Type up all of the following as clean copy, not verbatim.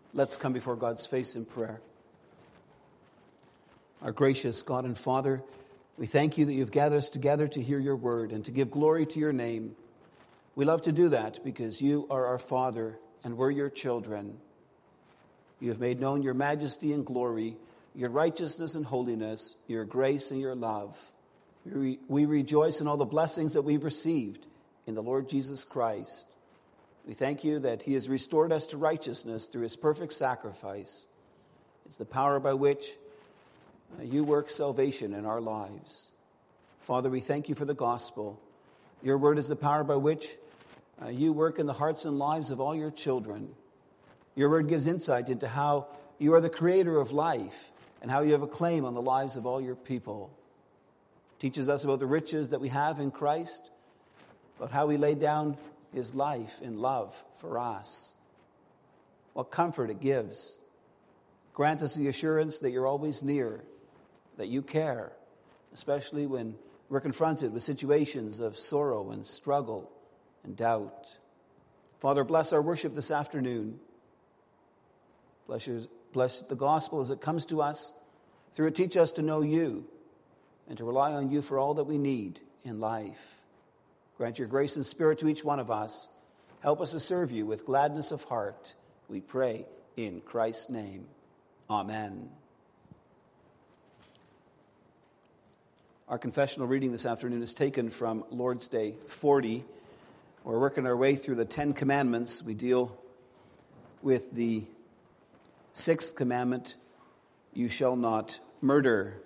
Let's come before God's face in prayer. Our gracious God and Father, we thank you that you've gathered us together to hear your word and to give glory to your name. We love to do that because you are our Father and we're your children. You have made known your majesty and glory, your righteousness and holiness, your grace and your love. We rejoice in all the blessings that we've received in the Lord Jesus Christ. We thank you that he has restored us to righteousness through his perfect sacrifice. It's the power by which you work salvation in our lives. Father, we thank you for the gospel. Your word is the power by which you work in the hearts and lives of all your children. Your word gives insight into how you are the creator of life and how you have a claim on the lives of all your people. Teaches us about the riches that we have in Christ, about how he laid down his life in love for us. What comfort it gives. Grant us the assurance that you're always near, that you care, especially when we're confronted with situations of sorrow and struggle and doubt. Father, bless our worship this afternoon. Bless the gospel as it comes to us. Through it, teach us to know you and to rely on you for all that we need in life. Grant your grace and spirit to each one of us. Help us to serve you with gladness of heart. We pray in Christ's name. Amen. Our confessional reading this afternoon is taken from Lord's Day 40. We're working our way through the 10 Commandments. We deal with the 6th commandment, you shall not murder.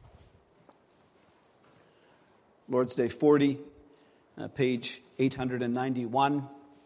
Lord's Day 40, page 891.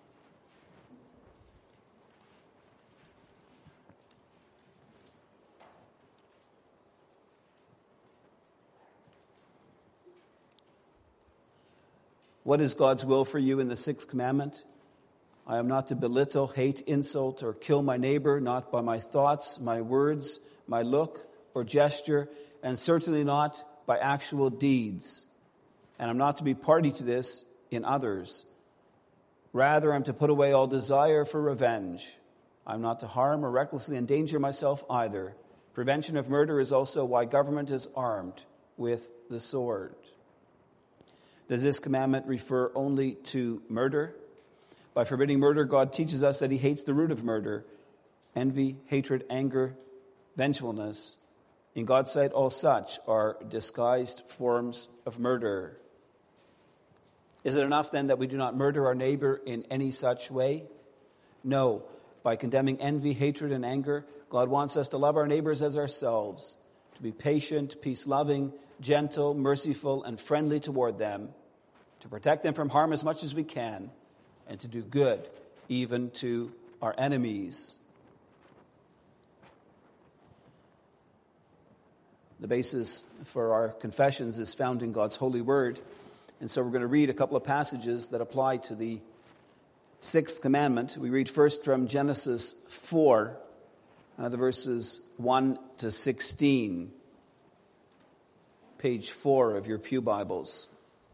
What is God's will for you in the 6th commandment? I am not to belittle, hate, insult, or kill my neighbor, not by my thoughts, my words, my look, or gesture, and certainly not by actual deeds. And I'm not to be party to this in others. Rather, I'm to put away all desire for revenge. I'm not to harm or recklessly endanger myself either. Prevention of murder is also why government is armed with the sword. Does this commandment refer only to murder? By forbidding murder, God teaches us that he hates the root of murder, envy, hatred, anger, vengefulness. In God's sight, all such are disguised forms of murder. Is it enough then that we do not murder our neighbor in any such way? No. By condemning envy, hatred, and anger, God wants us to love our neighbors as ourselves, to be patient, peace-loving, gentle, merciful, and friendly toward them, to protect them from harm as much as we can, and to do good even to our enemies. The basis for our confessions is found in God's holy word, and so we're going to read a couple of passages that apply to the 6th commandment. We read first from Genesis 4, the verses 1 to 16. Page 4 of your pew Bibles.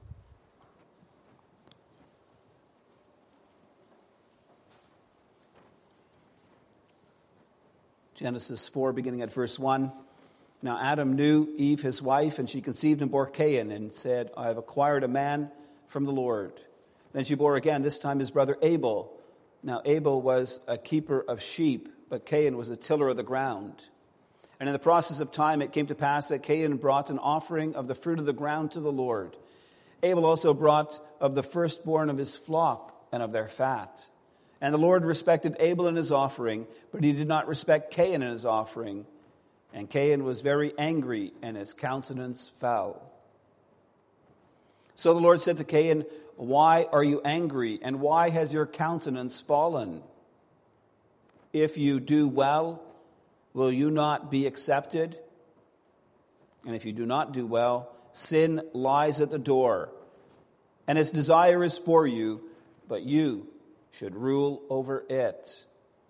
Genesis 4, beginning at verse 1. Now Adam knew Eve, his wife, and she conceived and bore Cain, and said, I have acquired a man from the Lord. Then she bore again, this time his brother Abel. Now Abel was a keeper of sheep, but Cain was a tiller of the ground. And in the process of time it came to pass that Cain brought an offering of the fruit of the ground to the Lord. Abel also brought of the firstborn of his flock and of their fat. And the Lord respected Abel and his offering, but he did not respect Cain and his offering. And Cain was very angry, and his countenance fell. So the Lord said to Cain, why are you angry, and why has your countenance fallen? If you do well, will you not be accepted? And if you do not do well, sin lies at the door, and its desire is for you, but you should rule over it.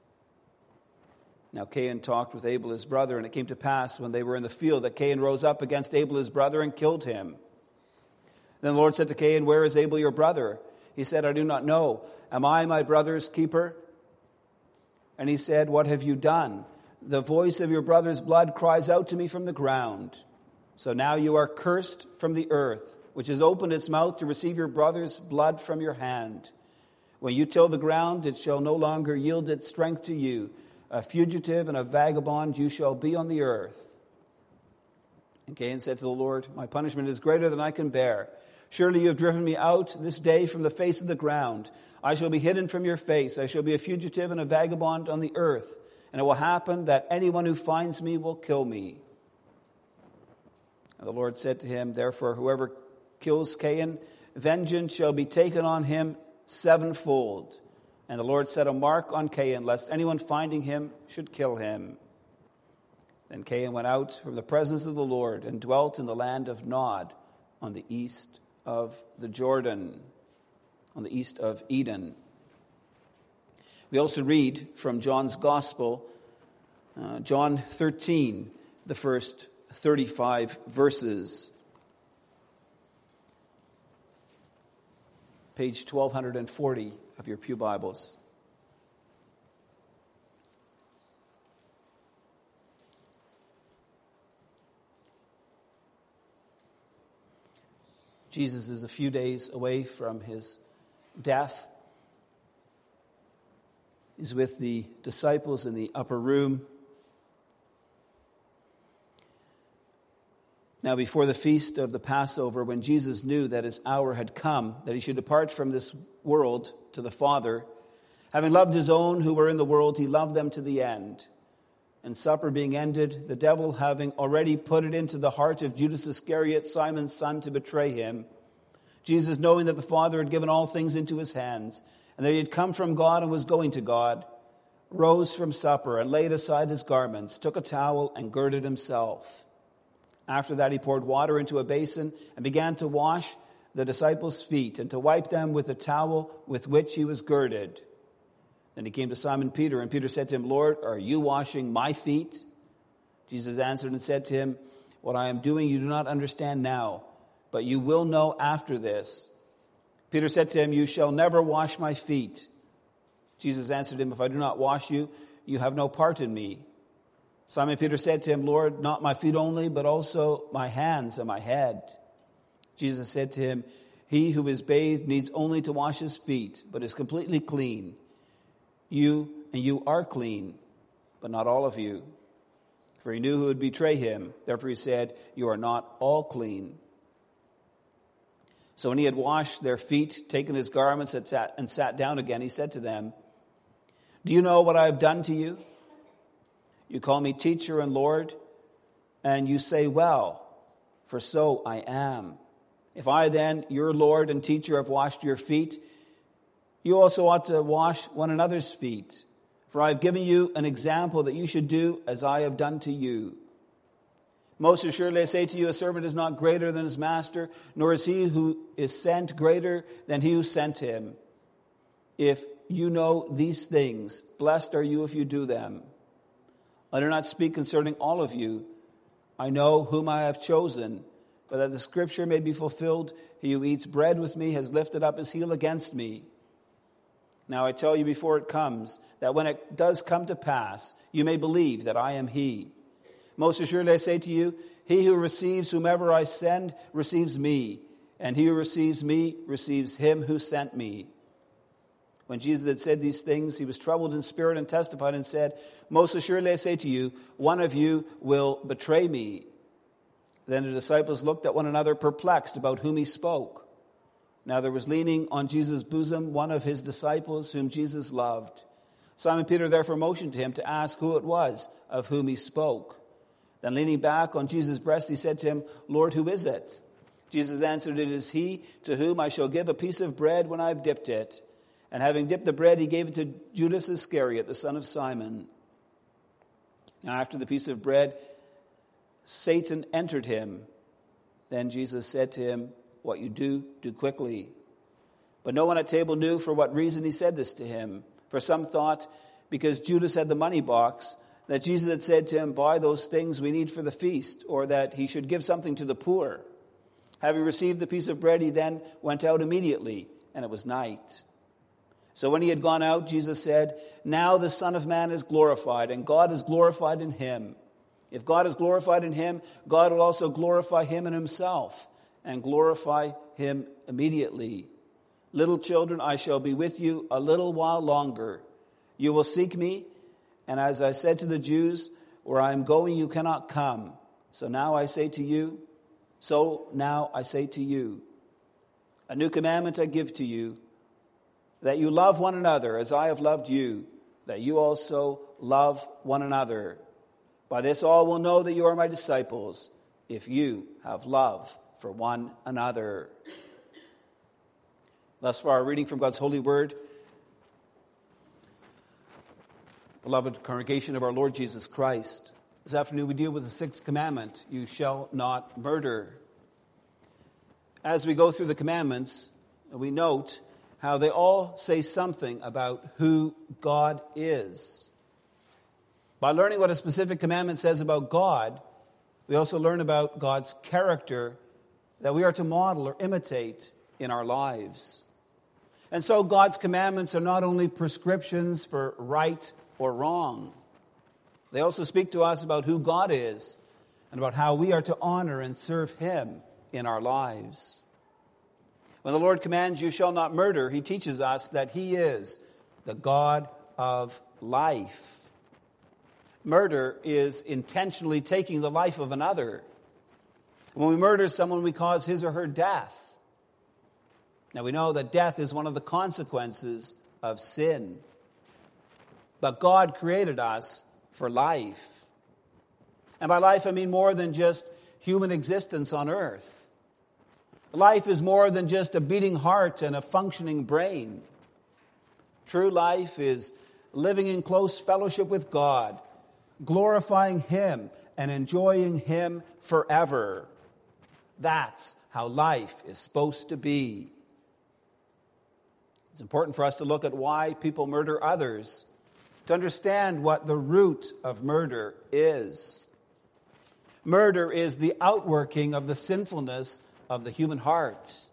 Now Cain talked with Abel his brother, and it came to pass when they were in the field that Cain rose up against Abel his brother and killed him. Then the Lord said to Cain, where is Abel your brother? He said, I do not know. Am I my brother's keeper? And he said, "What have you done?" "The voice of your brother's blood cries out to me from the ground. So now you are cursed from the earth, which has opened its mouth to receive your brother's blood from your hand. When you till the ground, it shall no longer yield its strength to you. A fugitive and a vagabond you shall be on the earth." And Cain said to the Lord, "My punishment is greater than I can bear. Surely you have driven me out this day from the face of the ground. I shall be hidden from your face. I shall be a fugitive and a vagabond on the earth. And it will happen that anyone who finds me will kill me." And the Lord said to him, "Therefore, whoever kills Cain, vengeance shall be taken on him sevenfold." And the Lord set a mark on Cain, lest anyone finding him should kill him. Then Cain went out from the presence of the Lord and dwelt in the land of Nod on the east of the Jordan, on the east of Eden. We also read from John's Gospel, John 13, the first 35 verses. Page 1240 of your pew Bibles. Jesus is a few days away from his death. He's with the disciples in the upper room. Now, before the feast of the Passover, when Jesus knew that his hour had come, that he should depart from this world to the Father, having loved his own who were in the world, he loved them to the end. And supper being ended, the devil having already put it into the heart of Judas Iscariot, Simon's son, to betray him, Jesus, knowing that the Father had given all things into his hands, and that he had come from God and was going to God, rose from supper and laid aside his garments, took a towel and girded himself. After that he poured water into a basin and began to wash the disciples' feet and to wipe them with the towel with which he was girded. Then he came to Simon Peter, and Peter said to him, "Lord, are you washing my feet?" Jesus answered and said to him, "What I am doing you do not understand now, but you will know after this." Peter said to him, "You shall never wash my feet." Jesus answered him, "If I do not wash you, you have no part in me." Simon Peter said to him, "Lord, not my feet only, but also my hands and my head." Jesus said to him, "He who is bathed needs only to wash his feet, but is completely clean. You are clean, but not all of you." For he knew who would betray him. Therefore he said, "You are not all clean." So when he had washed their feet, taken his garments and sat down again, he said to them, "Do you know what I have done to you? You call me teacher and Lord, and you say, well, for so I am. If I then, your Lord and teacher, have washed your feet, you also ought to wash one another's feet. For I have given you an example that you should do as I have done to you. Most assuredly I say to you, a servant is not greater than his master, nor is he who is sent greater than he who sent him. If you know these things, blessed are you if you do them. I do not speak concerning all of you. I know whom I have chosen, but that the scripture may be fulfilled, he who eats bread with me has lifted up his heel against me. Now I tell you before it comes, that when it does come to pass, you may believe that I am he. Most assuredly I say to you, he who receives whomever I send receives me, and he who receives me receives him who sent me." When Jesus had said these things, he was troubled in spirit and testified and said, "Most assuredly I say to you, one of you will betray me." Then the disciples looked at one another, perplexed about whom he spoke. Now there was leaning on Jesus' bosom one of his disciples whom Jesus loved. Simon Peter therefore motioned to him to ask who it was of whom he spoke. Then leaning back on Jesus' breast, he said to him, "Lord, who is it?" Jesus answered, "It is he to whom I shall give a piece of bread when I have dipped it." And having dipped the bread, he gave it to Judas Iscariot, the son of Simon. Now after the piece of bread, Satan entered him. Then Jesus said to him, "What you do, do quickly." But no one at table knew for what reason he said this to him. For some thought, because Judas had the money box, that Jesus had said to him, "Buy those things we need for the feast," or that he should give something to the poor. Having received the piece of bread, he then went out immediately, and it was night. So when he had gone out, Jesus said, "Now the Son of Man is glorified, and God is glorified in him. If God is glorified in him, God will also glorify him in himself, and glorify him immediately. Little children, I shall be with you a little while longer. You will seek me, and as I said to the Jews, where I am going you cannot come. So now I say to you, a new commandment I give to you, that you love one another as I have loved you, that you also love one another. By this all will know that you are my disciples, if you have love for one another." Thus far, our reading from God's holy word. Beloved congregation of our Lord Jesus Christ, this afternoon we deal with the sixth commandment, you shall not murder. As we go through the commandments, we note how they all say something about who God is. By learning what a specific commandment says about God, we also learn about God's character that we are to model or imitate in our lives. And so God's commandments are not only prescriptions for right or wrong. They also speak to us about who God is and about how we are to honor and serve him in our lives. When the Lord commands, "You shall not murder," he teaches us that he is the God of life. Murder is intentionally taking the life of another. When we murder someone, we cause his or her death. Now we know that death is one of the consequences of sin. But God created us for life. And by life I mean more than just human existence on earth. Life is more than just a beating heart and a functioning brain. True life is living in close fellowship with God, glorifying him and enjoying him forever. That's how life is supposed to be. It's important for us to look at why people murder others, to understand what the root of murder is. Murder is the outworking of the sinfulness of the human heart.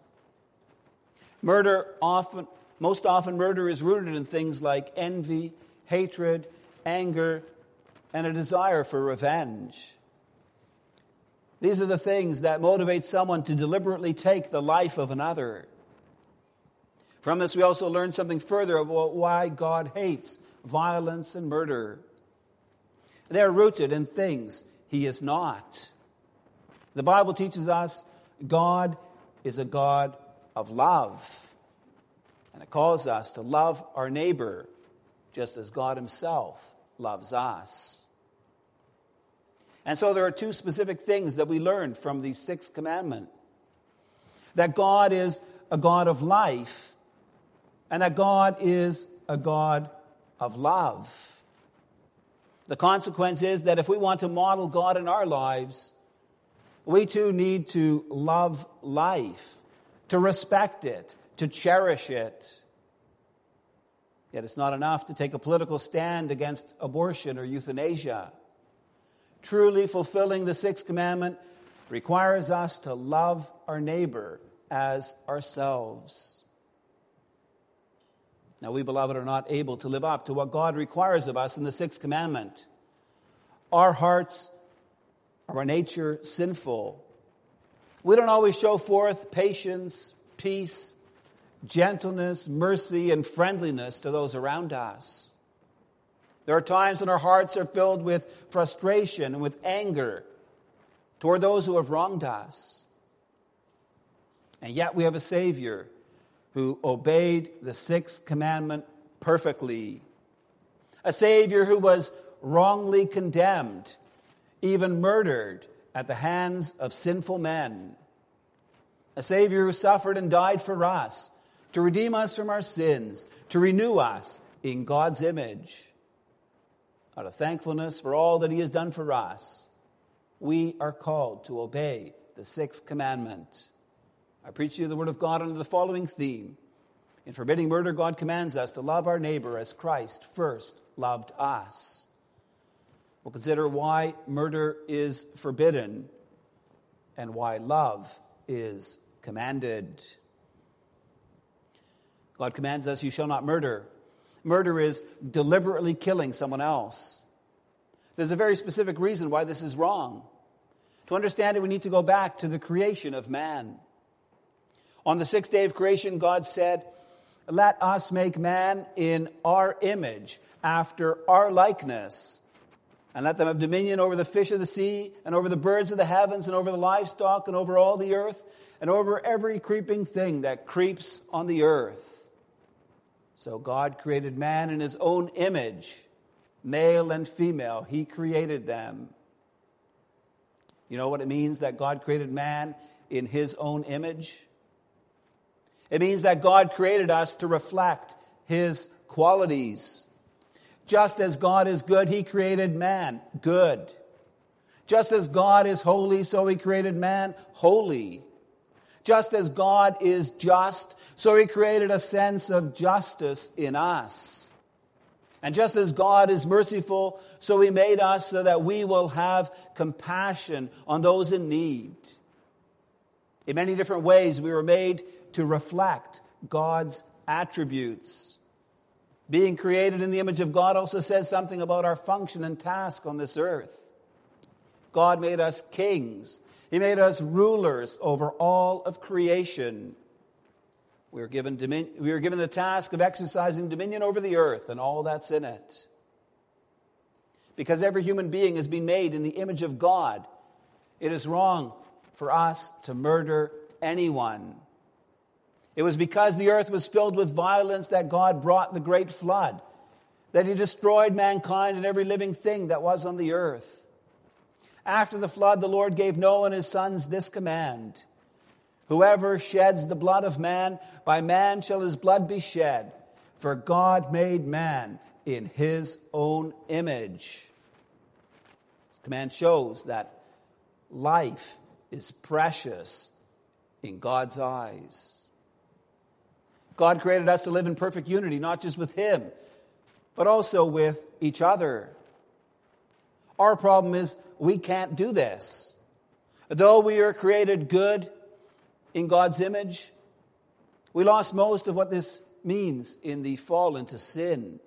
Most often murder is rooted in things like envy, hatred, anger, and a desire for revenge. These are the things that motivate someone to deliberately take the life of another. From this, we also learn something further about why God hates violence and murder. They are rooted in things he is not. The Bible teaches us God is a God of love. And it calls us to love our neighbor just as God himself loves us. And so there are two specific things that we learn from the sixth commandment. That God is a God of life, and that God is a God of love. The consequence is that if we want to model God in our lives, we too need to love life, to respect it, to cherish it. Yet it's not enough to take a political stand against abortion or euthanasia. Truly fulfilling the sixth commandment requires us to love our neighbor as ourselves. Now we, beloved, are not able to live up to what God requires of us in the sixth commandment. Our hearts are by nature sinful. We don't always show forth patience, peace, gentleness, mercy, and friendliness to those around us. There are times when our hearts are filled with frustration and with anger toward those who have wronged us. And yet we have a Savior who obeyed the sixth commandment perfectly. A Savior who was wrongly condemned, even murdered at the hands of sinful men. A Savior who suffered and died for us, to redeem us from our sins, to renew us in God's image. Out of thankfulness for all that he has done for us, we are called to obey the sixth commandment. I preach to you the word of God under the following theme. In forbidding murder, God commands us to love our neighbor as Christ first loved us. We'll consider why murder is forbidden and why love is commanded. God commands us, you shall not murder. Murder is deliberately killing someone else. There's a very specific reason why this is wrong. To understand it, we need to go back to the creation of man. On the sixth day of creation, God said, let us make man in our image, after our likeness, and let them have dominion over the fish of the sea, and over the birds of the heavens, and over the livestock, and over all the earth, and over every creeping thing that creeps on the earth. So God created man in his own image, male and female. He created them. You know what it means that God created man in his own image? It means that God created us to reflect his qualities. Just as God is good, he created man good. Just as God is holy, so he created man holy. Just as God is just, so he created a sense of justice in us. And just as God is merciful, so he made us so that we will have compassion on those in need. In many different ways, we were made to reflect God's attributes. Being created in the image of God also says something about our function and task on this earth. God made us kings. He made us rulers over all of creation. We were given the task of exercising dominion over the earth and all that's in it. Because every human being has been made in the image of God, it is wrong for us to murder anyone. It was because the earth was filled with violence that God brought the great flood, that he destroyed mankind and every living thing that was on the earth. After the flood, the Lord gave Noah and his sons this command: whoever sheds the blood of man, by man shall his blood be shed, for God made man in his own image. This command shows that life is precious in God's eyes. God created us to live in perfect unity, not just with him, but also with each other. Our problem is we can't do this. Though we are created good in God's image, we lost most of what this means in the fall into sin.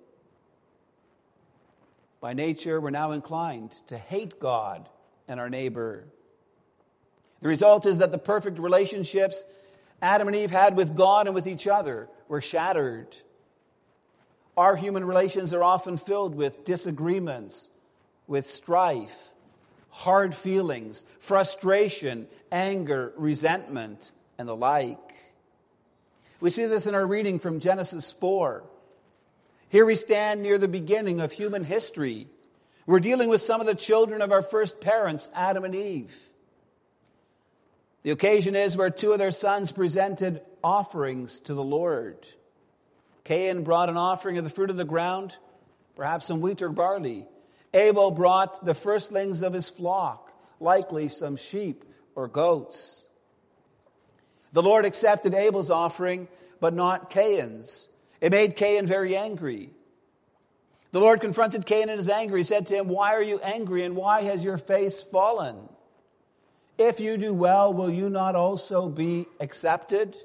By nature, we're now inclined to hate God and our neighbor. The result is that the perfect relationships Adam and Eve had with God and with each other were shattered. Our human relations are often filled with disagreements, with strife, hard feelings, frustration, anger, resentment, and the like. We see this in our reading from Genesis 4. Here we stand near the beginning of human history. We're dealing with some of the children of our first parents, Adam and Eve. The occasion is where two of their sons presented offerings to the Lord. Cain brought an offering of the fruit of the ground, perhaps some wheat or barley. Abel brought the firstlings of his flock, likely some sheep or goats. The Lord accepted Abel's offering, but not Cain's. It made Cain very angry. The Lord confronted Cain in his anger. He said to him, "Why are you angry, and why has your face fallen? If you do well, will you not also be accepted?"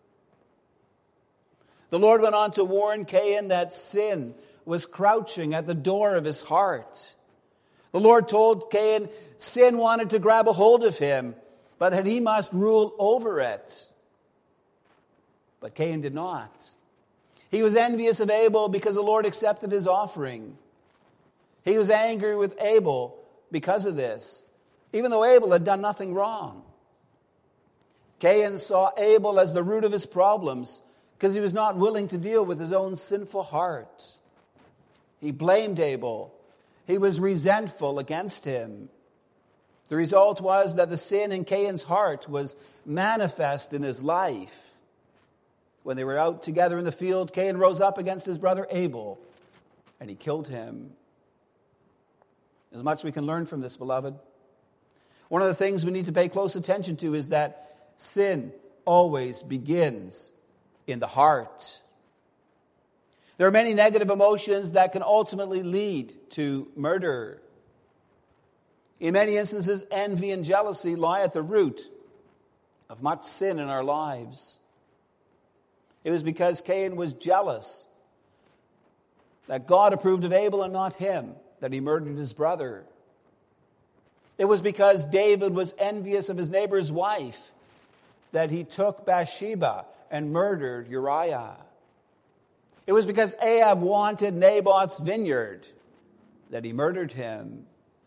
The Lord went on to warn Cain that sin was crouching at the door of his heart. The Lord told Cain sin wanted to grab a hold of him, but that he must rule over it. But Cain did not. He was envious of Abel because the Lord accepted his offering. He was angry with Abel because of this, even though Abel had done nothing wrong. Cain saw Abel as the root of his problems because he was not willing to deal with his own sinful heart. He blamed Abel. He was resentful against him. The result was that the sin in Cain's heart was manifest in his life. When they were out together in the field, Cain rose up against his brother Abel, and he killed him. There's much we can learn from this, beloved. One of the things we need to pay close attention to is that sin always begins in the heart. There are many negative emotions that can ultimately lead to murder. In many instances, envy and jealousy lie at the root of much sin in our lives. It was because Cain was jealous that God approved of Abel and not him, that he murdered his brother. It was because David was envious of his neighbor's wife that he took Bathsheba and murdered Uriah. It was because Ahab wanted Naboth's vineyard that he murdered him.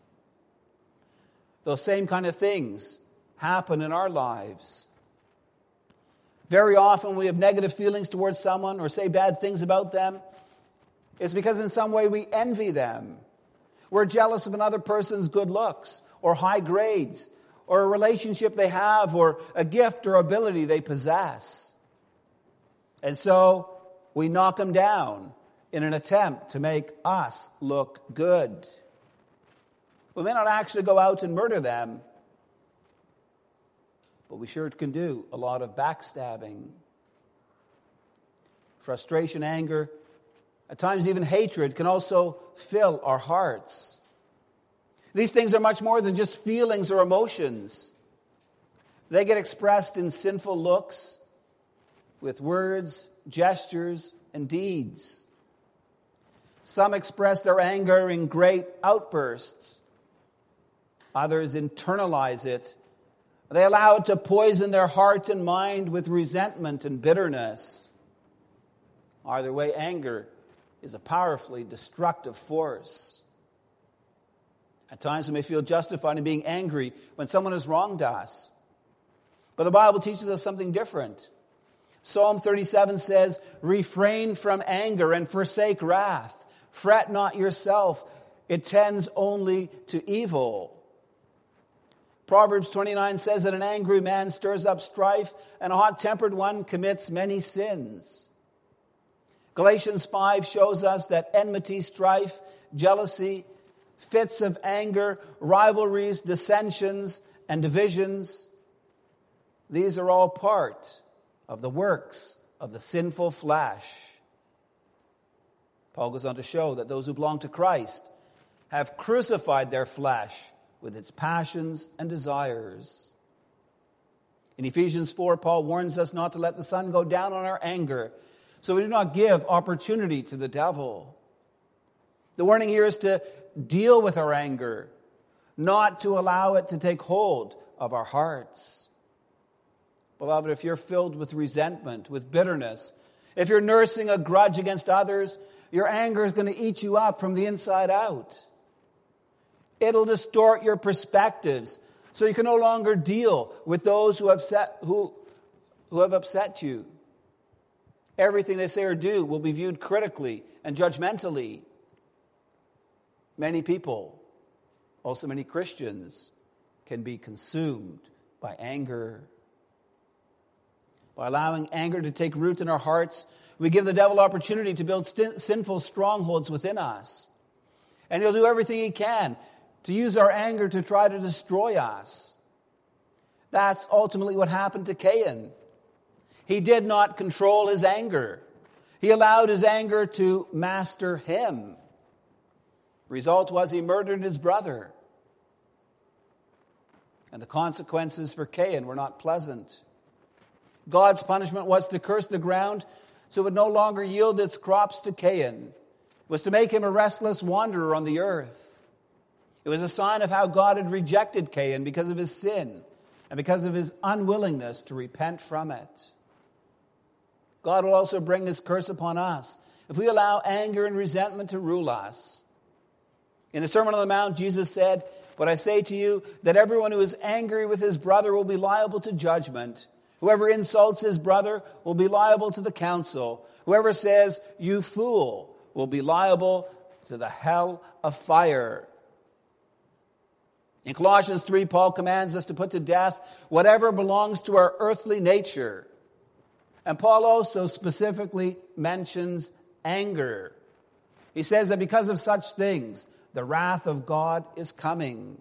Those same kind of things happen in our lives. Very often when we have negative feelings towards someone or say bad things about them, it's because in some way we envy them. We're jealous of another person's good looks or high grades or a relationship they have or a gift or ability they possess. And so we knock them down in an attempt to make us look good. We may not actually go out and murder them, but we sure can do a lot of backstabbing. Frustration, anger, at times even hatred can also fill our hearts. These things are much more than just feelings or emotions. They get expressed in sinful looks, with words, gestures, and deeds. Some express their anger in great outbursts. Others internalize it. They allow it to poison their heart and mind with resentment and bitterness. Either way, anger is a powerfully destructive force. At times we may feel justified in being angry when someone has wronged us. But the Bible teaches us something different. Psalm 37 says, "Refrain from anger and forsake wrath. Fret not yourself. It tends only to evil." Proverbs 29 says that an angry man stirs up strife, and a hot-tempered one commits many sins. Galatians 5 shows us that enmity, strife, jealousy, fits of anger, rivalries, dissensions, and divisions, these are all part of the works of the sinful flesh. Paul goes on to show that those who belong to Christ have crucified their flesh with its passions and desires. In Ephesians 4, Paul warns us not to let the sun go down on our anger, so we do not give opportunity to the devil. The warning here is to deal with our anger, not to allow it to take hold of our hearts. Beloved, if you're filled with resentment, with bitterness, if you're nursing a grudge against others, your anger is going to eat you up from the inside out. It'll distort your perspectives, so you can no longer deal with those who have upset you. Everything they say or do will be viewed critically and judgmentally. Many people, also many Christians, can be consumed by anger. By allowing anger to take root in our hearts, we give the devil opportunity to build sinful strongholds within us. And he'll do everything he can to use our anger to try to destroy us. That's ultimately what happened to Cain. He did not control his anger. He allowed his anger to master him. Result was he murdered his brother. And the consequences for Cain were not pleasant. God's punishment was to curse the ground so it would no longer yield its crops to Cain. It was to make him a restless wanderer on the earth. It was a sign of how God had rejected Cain because of his sin and because of his unwillingness to repent from it. God will also bring this curse upon us if we allow anger and resentment to rule us. In the Sermon on the Mount, Jesus said, "But I say to you that everyone who is angry with his brother will be liable to judgment. Whoever insults his brother will be liable to the council. Whoever says, 'You fool,' will be liable to the hell of fire." In Colossians 3, Paul commands us to put to death whatever belongs to our earthly nature. And Paul also specifically mentions anger. He says that because of such things, the wrath of God is coming.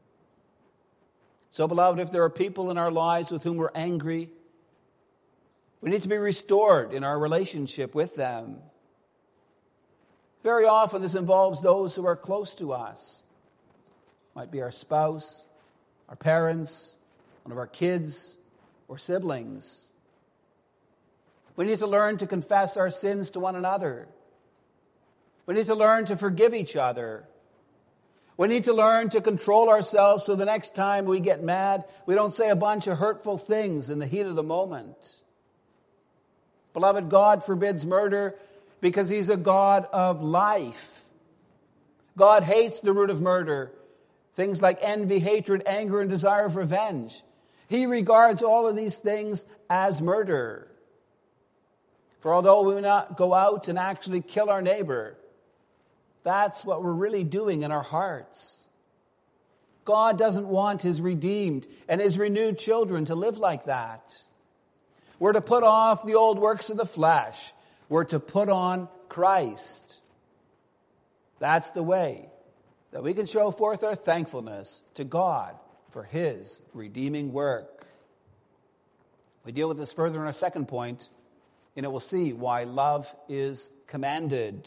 So, beloved, if there are people in our lives with whom we're angry, we need to be restored in our relationship with them. Very often this involves those who are close to us. Might be our spouse, our parents, one of our kids, or siblings. We need to learn to confess our sins to one another. We need to learn to forgive each other. We need to learn to control ourselves so the next time we get mad, we don't say a bunch of hurtful things in the heat of the moment. Beloved, God forbids murder because He's a God of life. God hates the root of murder, things like envy, hatred, anger, and desire of revenge. He regards all of these things as murder. For although we will not go out and actually kill our neighbor, that's what we're really doing in our hearts. God doesn't want His redeemed and His renewed children to live like that. We're to put off the old works of the flesh. We're to put on Christ. That's the way that we can show forth our thankfulness to God for His redeeming work. We deal with this further in our second point, and we'll see why love is commanded.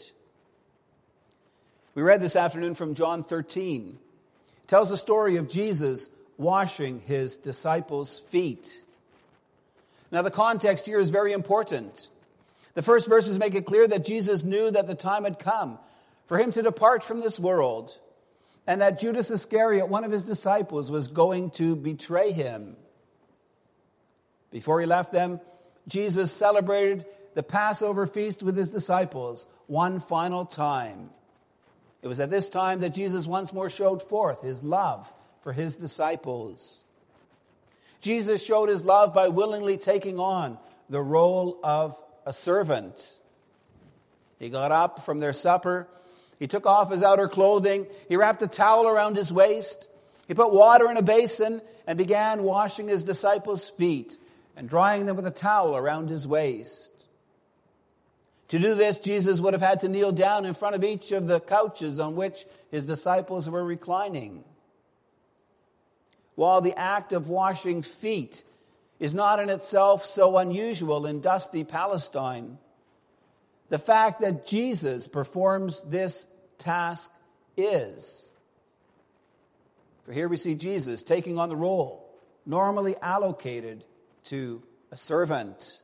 We read this afternoon from John 13. It tells the story of Jesus washing His disciples' feet. Now, the context here is very important. The first verses make it clear that Jesus knew that the time had come for Him to depart from this world, and that Judas Iscariot, one of His disciples, was going to betray Him. Before He left them, Jesus celebrated the Passover feast with His disciples one final time. It was at this time that Jesus once more showed forth His love for His disciples. Jesus showed His love by willingly taking on the role of a servant. He got up from their supper. He took off His outer clothing. He wrapped a towel around His waist. He put water in a basin and began washing His disciples' feet and drying them with a towel around His waist. To do this, Jesus would have had to kneel down in front of each of the couches on which His disciples were reclining. While the act of washing feet is not in itself so unusual in dusty Palestine, the fact that Jesus performs this task is. For here we see Jesus taking on the role normally allocated to a servant.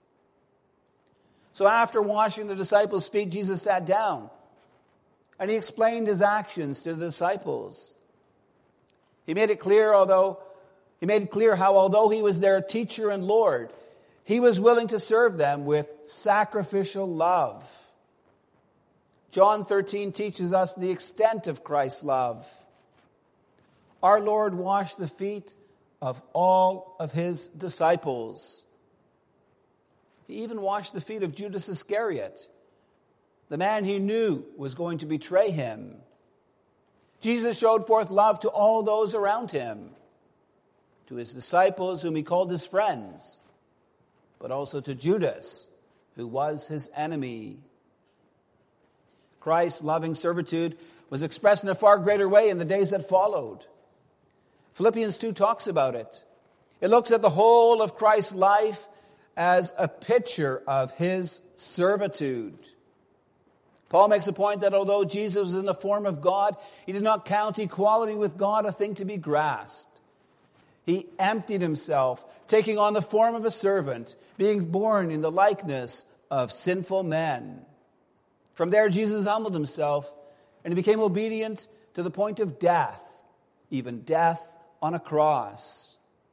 So after washing the disciples' feet, Jesus sat down and He explained His actions to the disciples. He made it clear how although He was their teacher and Lord, He was willing to serve them with sacrificial love. John 13 teaches us the extent of Christ's love. Our Lord washed the feet of all of His disciples. He even washed the feet of Judas Iscariot, the man He knew was going to betray Him. Jesus showed forth love to all those around Him, to His disciples whom He called His friends, but also to Judas, who was His enemy. Christ's loving servitude was expressed in a far greater way in the days that followed. Philippians 2 talks about it. It looks at the whole of Christ's life as a picture of His servitude. Paul makes a point that although Jesus was in the form of God, He did not count equality with God a thing to be grasped. He emptied Himself, taking on the form of a servant, being born in the likeness of sinful men. From there, Jesus humbled Himself, and He became obedient to the point of death, even death on a cross.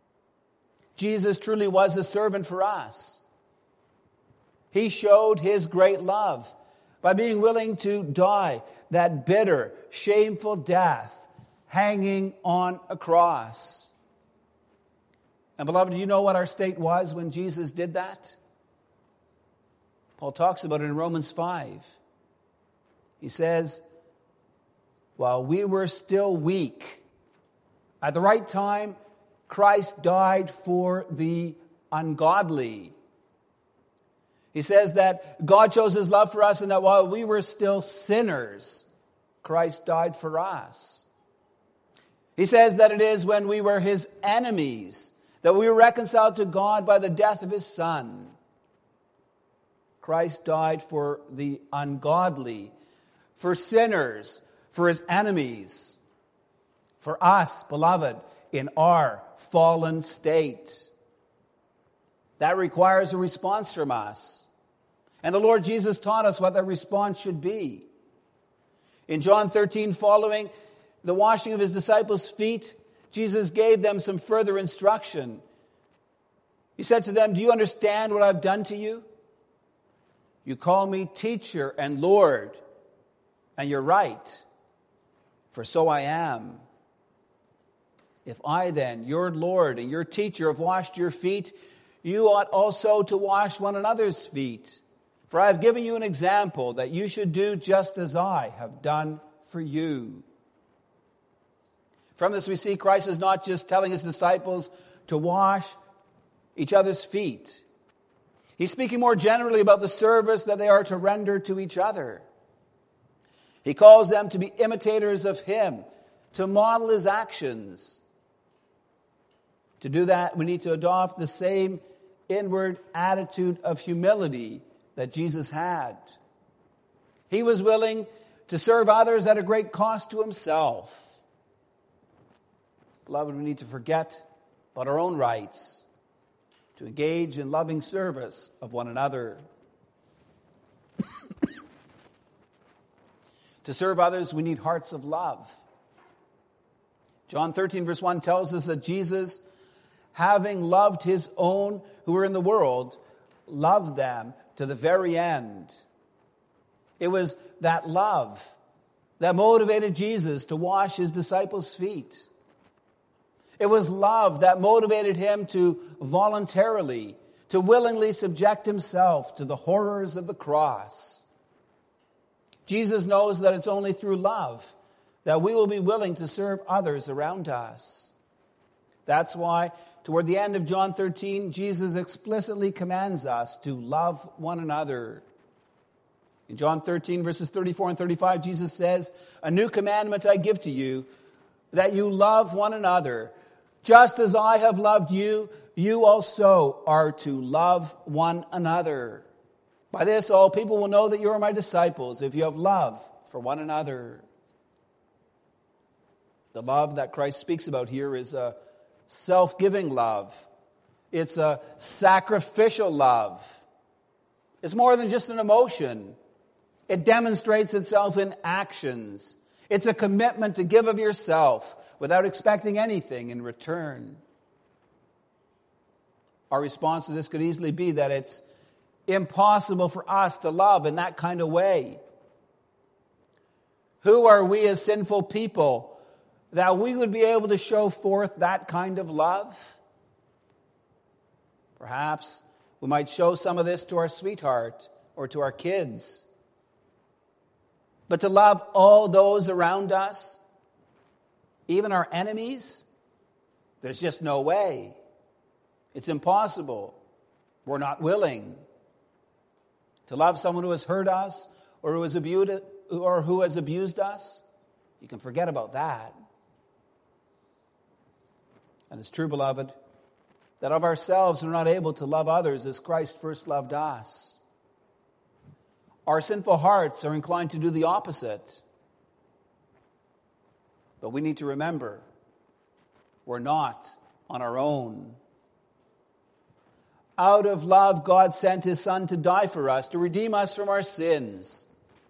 Jesus truly was a servant for us. He showed His great love by being willing to die that bitter, shameful death, hanging on a cross. And beloved, do you know what our state was when Jesus did that? Paul talks about it in Romans 5. He says, while we were still weak, at the right time, Christ died for the ungodly. He says that God shows His love for us and that while we were still sinners, Christ died for us. He says that it is when we were His enemies that we were reconciled to God by the death of His Son. Christ died for the ungodly, for sinners, for His enemies, for us, beloved, in our fallen state. That requires a response from us. And the Lord Jesus taught us what that response should be. In John 13, following the washing of his disciples' feet, Jesus gave them some further instruction. He said to them, "Do you understand what I've done to you? You call me teacher and Lord, and you're right, for so I am. If I then, your Lord and your teacher, have washed your feet, you ought also to wash one another's feet. For I have given you an example that you should do just as I have done for you." From this we see Christ is not just telling his disciples to wash each other's feet. He's speaking more generally about the service that they are to render to each other. He calls them to be imitators of him, to model his actions. To do that, we need to adopt the same inward attitude of humility that Jesus had. He was willing to serve others at a great cost to himself. Beloved, we need to forget about our own rights, to engage in loving service of one another. To serve others, we need hearts of love. John 13, verse 1 tells us that Jesus, having loved his own who were in the world, loved them to the very end. It was that love that motivated Jesus to wash his disciples' feet. It was love that motivated him to voluntarily, to willingly subject himself to the horrors of the cross. Jesus knows that it's only through love that we will be willing to serve others around us. That's why, toward the end of John 13, Jesus explicitly commands us to love one another. In John 13, verses 34 and 35, Jesus says, "A new commandment I give to you, that you love one another. Just as I have loved you, you also are to love one another. By this all people will know that you are my disciples, if you have love for one another." The love that Christ speaks about here is a self-giving love. It's a sacrificial love. It's more than just an emotion. It demonstrates itself in actions. It's a commitment to give of yourself without expecting anything in return. Our response to this could easily be that it's impossible for us to love in that kind of way. Who are we as sinful people that we would be able to show forth that kind of love? Perhaps we might show some of this to our sweetheart or to our kids. But to love all those around us, even our enemies, there's just no way. It's impossible. We're not willing. To love someone who has hurt us or who has abused us, you can forget about that. And it's true, beloved, that of ourselves we're not able to love others as Christ first loved us. Our sinful hearts are inclined to do the opposite. But we need to remember, we're not on our own. Out of love, God sent his Son to die for us, to redeem us from our sins.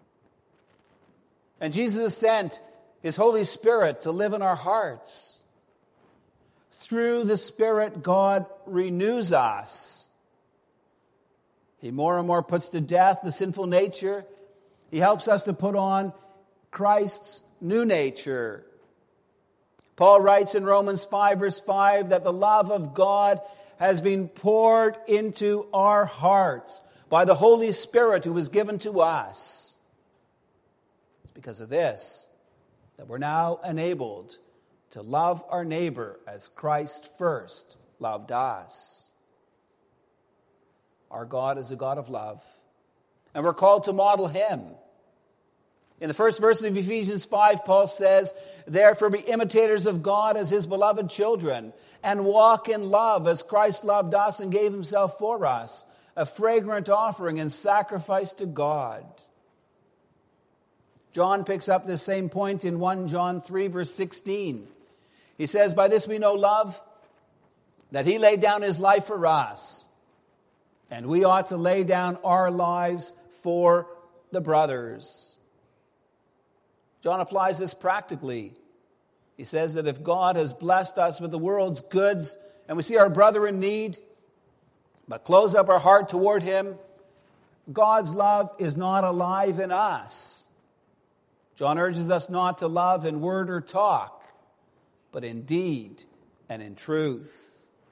And Jesus sent his Holy Spirit to live in our hearts. Through the Spirit, God renews us. He more and more puts to death the sinful nature. He helps us to put on Christ's new nature. Paul writes in Romans 5, verse 5, that the love of God has been poured into our hearts by the Holy Spirit who was given to us. It's because of this that we're now enabled to love our neighbor as Christ first loved us. Our God is a God of love, and we're called to model him. In the first verse of Ephesians 5, Paul says, "Therefore be imitators of God as his beloved children, and walk in love as Christ loved us and gave himself for us, a fragrant offering and sacrifice to God." John picks up this same point in 1 John 3, verse 16. He says, "By this we know love, that he laid down his life for us, And we ought to lay down our lives for the brothers. John applies this practically. He says that if God has blessed us with the world's goods and we see our brother in need, but close up our heart toward him, God's love is not alive in us. John urges us not to love in word or talk, but in deed and in truth.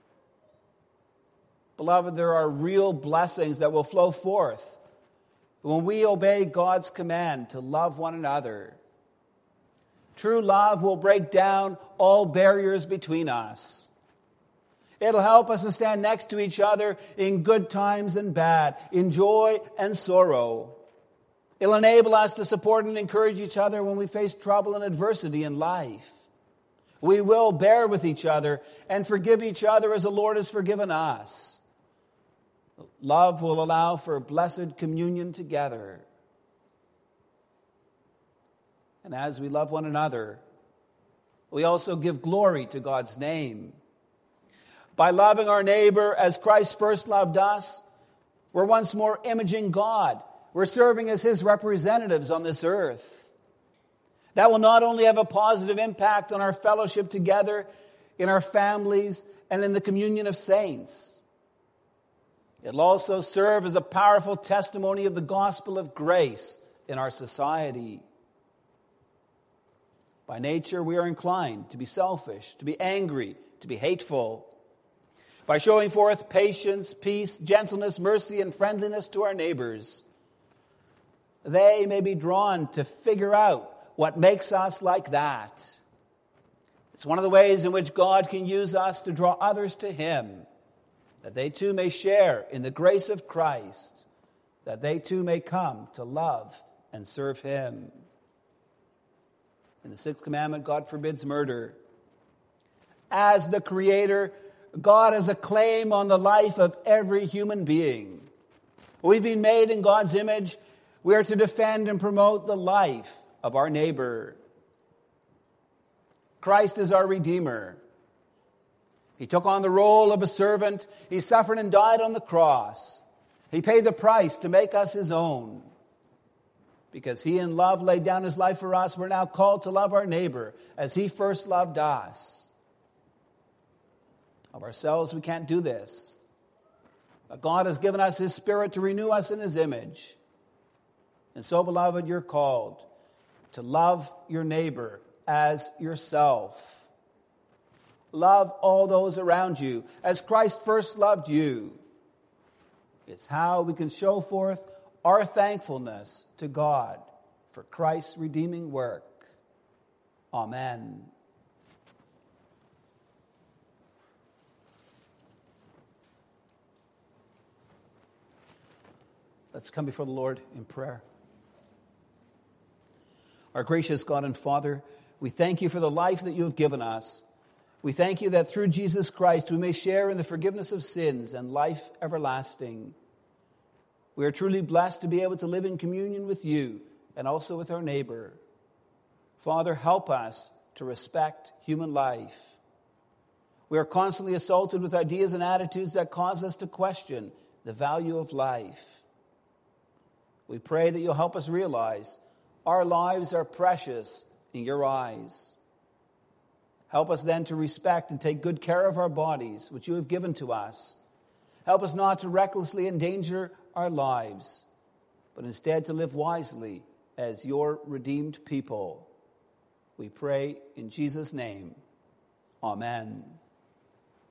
Beloved, there are real blessings that will flow forth when we obey God's command to love one another. True love will break down all barriers between us. It'll help us to stand next to each other in good times and bad, in joy and sorrow. It'll enable us to support and encourage each other when we face trouble and adversity in life. We will bear with each other and forgive each other as the Lord has forgiven us. Love will allow for blessed communion together. And as we love one another, we also give glory to God's name. By loving our neighbor as Christ first loved us, we're once more imaging God. We're serving as his representatives on this earth. That will not only have a positive impact on our fellowship together, in our families, and in the communion of saints. It'll also serve as a powerful testimony of the gospel of grace in our society. By nature, we are inclined to be selfish, to be angry, to be hateful. By showing forth patience, peace, gentleness, mercy, and friendliness to our neighbors, they may be drawn to figure out what makes us like that. It's one of the ways in which God can use us to draw others to him, that they too may share in the grace of Christ, that they too may come to love and serve him. In the sixth commandment, God forbids murder. As the Creator, God has a claim on the life of every human being. We've been made in God's image. We are to defend and promote the life of our neighbor. Christ is our Redeemer. He took on the role of a servant. He suffered and died on the cross. He paid the price to make us his own. Because he in love laid down his life for us, we're now called to love our neighbor as he first loved us. Of ourselves, we can't do this. But God has given us his Spirit to renew us in his image. And so, beloved, you're called to love your neighbor as yourself. Love all those around you as Christ first loved you. It's how we can show forth our thankfulness to God for Christ's redeeming work. Amen. Let's come before the Lord in prayer. Our gracious God and Father, we thank you for the life that you have given us. We thank you that through Jesus Christ we may share in the forgiveness of sins and life everlasting. We are truly blessed to be able to live in communion with you and also with our neighbor. Father, help us to respect human life. We are constantly assaulted with ideas and attitudes that cause us to question the value of life. We pray that you'll help us realize our lives are precious in your eyes. Help us then to respect and take good care of our bodies, which you have given to us. Help us not to recklessly endanger our lives, but instead to live wisely as your redeemed people. We pray in Jesus' name. Amen.